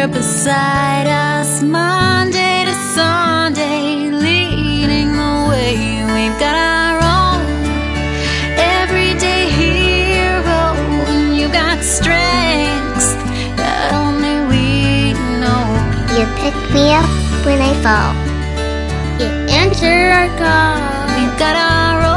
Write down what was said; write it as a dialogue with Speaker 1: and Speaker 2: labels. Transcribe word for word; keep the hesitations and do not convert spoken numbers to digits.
Speaker 1: here beside us, Monday to Sunday, leading the way. We've got our own everyday hero, and you got strengths that only we know.
Speaker 2: You pick me up when I fall. You answer our call.
Speaker 1: We've got our own